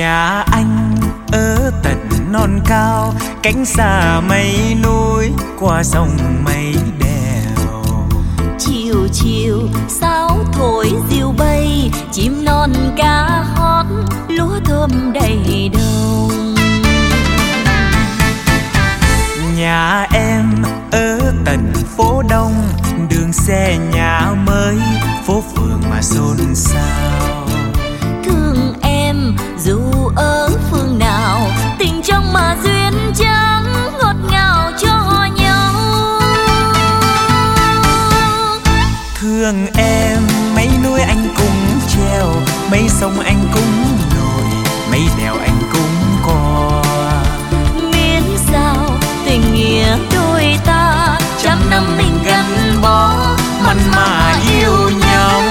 Nhà anh ở tận non cao, cánh xa mây núi, qua sông mây đèo. Chiều chiều sáo thổi diều bay, chim non cá hót, lúa thơm đầy đồng. Nhà em ở tận phố Đông, đường xe nhà mới, phố phường mà xôn xao. Thương em dù ở phương nào, tình trong mà duyên dáng, ngọt ngào cho nhau. Thương em mấy núi anh cũng treo, mấy sông anh cũng nổi, mấy đèo anh cũng qua. Miễn sao tình nghĩa đôi ta, trăm năm mình gắn bó, mặn mà yêu nhau.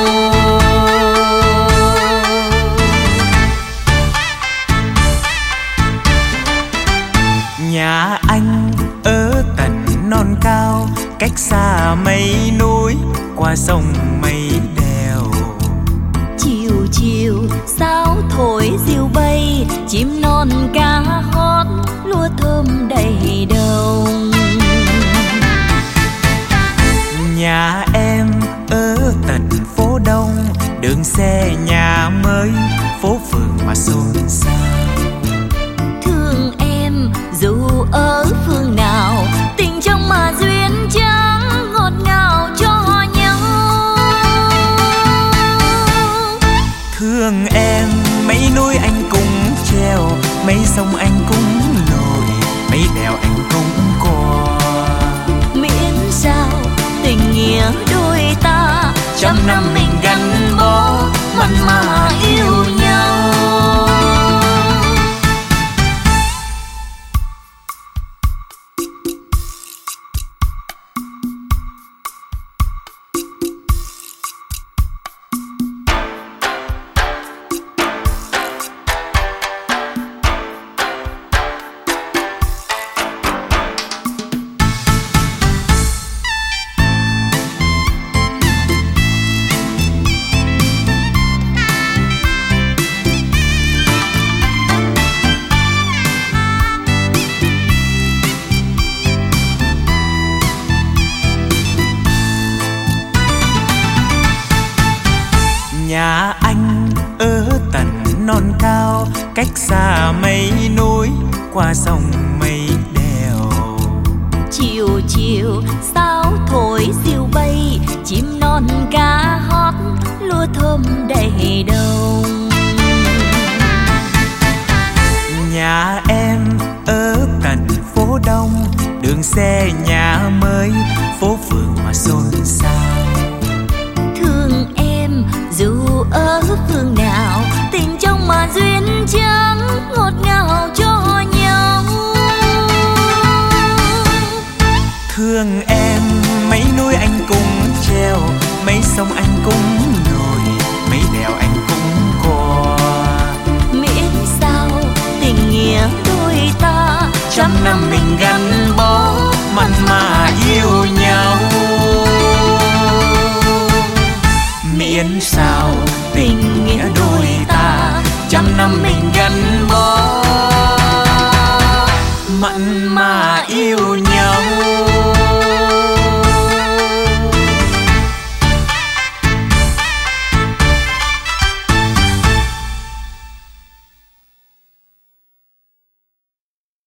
Nhà anh ở tận non cao, cách xa mây núi, qua sông mây đèo. Chiều chiều sáo thổi diều bay, chim non cá hót, lúa thơm đầy đồng. Nhà em ở tận phố Đông, đường xe nhà mới, phố phường mà xôn xao. Thương em dù ở phương nào, tình trong mà duyên dáng, ngọt ngào cho nhau. Thương em mấy núi anh cũng treo, mấy sông anh cũng nổi, mấy đèo anh cũng qua. Miễn sao tình nghĩa đôi ta, trăm năm mình gắn bó, mặn mà yêu nhau. Nhà anh ở tận non cao, cách xa mây núi, qua sông mây đèo. Chiều chiều sáo thổi diều bay, chim non cá hót, lúa thơm đầy đồng. Nhà em ở tận phố Đông, đường xe nhà mới, phố phường mà xôn xao. Thương em dù ở phương nào, tình trong mà duyên dáng, ngọt ngào cho nhau. Thương em mấy núi anh cũng treo, mấy sông anh cũng nổi, mấy đèo anh cũng qua. Miễn sao tình nghĩa đôi ta, trăm năm mình gắn bó, mặn mà yêu nhau. Miễn sao